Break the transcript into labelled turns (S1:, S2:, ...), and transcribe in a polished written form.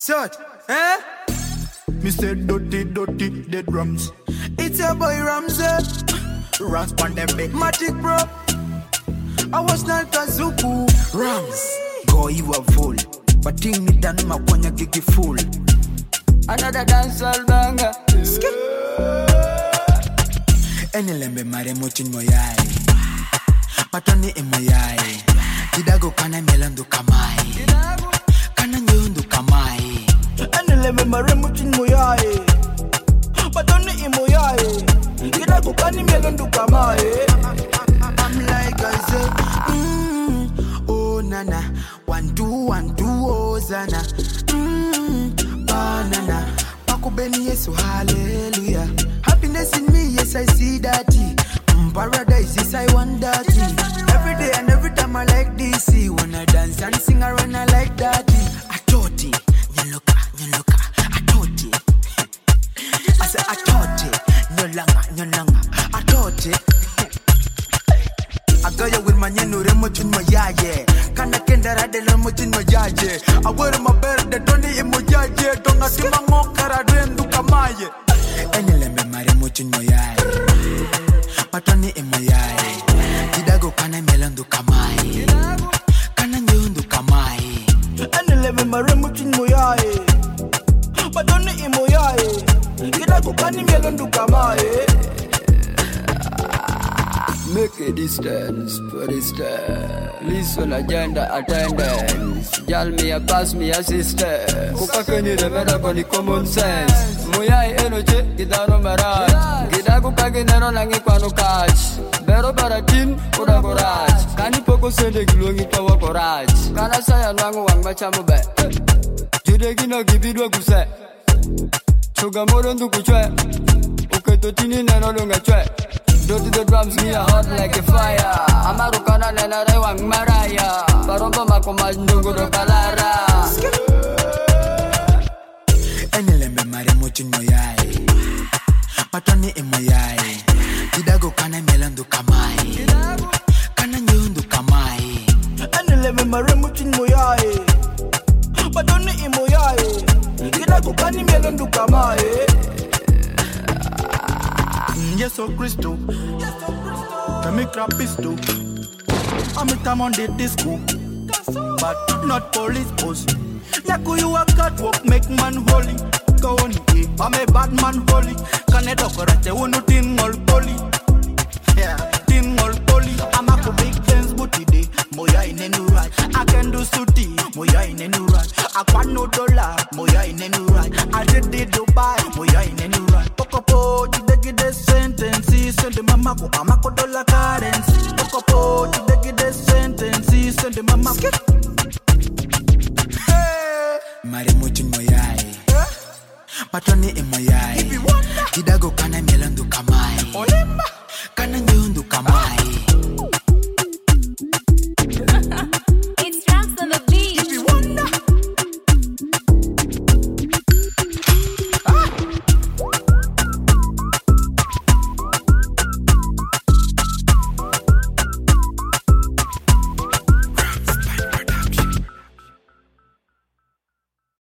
S1: Shut, eh? Me said dirty, dead drums. It's a boy Ramsey. Rams pandemic, magic bro. I was not a zuku. Rams, go you a fool. But thing me done my ponya gigi fool.
S2: Another dancehall banger.
S1: Any lembe mare mochin moyai. Patoni e moyai. Kidago kana melandu kamai. Kana nyundu kamai.
S3: Any lembe mare mochin moyai. Patoni e moyai. Kidago kana melandu kamai.
S1: I'm like I say, oh nana, 1 2 1 2 oh zana, banana, Pakubeni yesu hallelujah. Happiness in me, yes I see that. Paradise, yes I want that. Every day and every time I like this. When I dance and sing around I like that. I thought it, you look, I thought it. I said I thought it, no longer, I thought it. I got you with my new remote in my yaye. Can I kendara de remote in my yaye? I wear my bed, the Tony in my yaye. Don't ask my mokara, do kamaye. Any lembe my remote in my yaye. Patoni in my yaye. Kidago kana melandu kamai. Kana nyundu kamai.
S3: Any lembe my remote in my yaye. Patoni in my yaye. Kidago kana melandu kamai.
S2: Make a distance, for distance. Listen, agenda, attendance. Yal me a pass me assistance. Kuka kwenye the better for the common sense. Muyai enoche, gitano maraj. Gidago kaginero langi kwano catch. Bero baratin, ura boraj. Kani poko sende gilungi tawa koraj. Kana saya nangu wang machamu be. Jude gino gibidwa kuse. Sugamoro ndu kuchwe. Uketo tini neno lunga chwe. Dirty the drums, me a hot like a fire. Amarukana nena rewang maraya. Paromba makomaj ndunguro kalara.
S1: Any lembe mare mochin moyai. Patoni e moyai. Kidago kana melandu kamai. Kana nyundu kamai.
S3: Any lembe mare mochin moyai. Patoni e moyai. Kidago kana melandu kamai.
S1: Yes, oh Christo. Let me grab pistol. I'm a time on the disco, but not police post. Yaku you a catwalk, make man holy. Go on, I'm a bad man holy. Can I talk right? I want to tin all poly. Yeah, tin all poly. I'm a big dance booty day. Moya in any right. I can do suti. Moya in any right. I want no dollar. Moya in any right. I did the Dubai. Moya in any right. Pocopo, get the sentence, send the mama go amako dollar currency. Pocopo, you get the sentence, send the mama go. Hey, mare mochin moyai. Patoni e moyai. Kidago kana melandu kamai.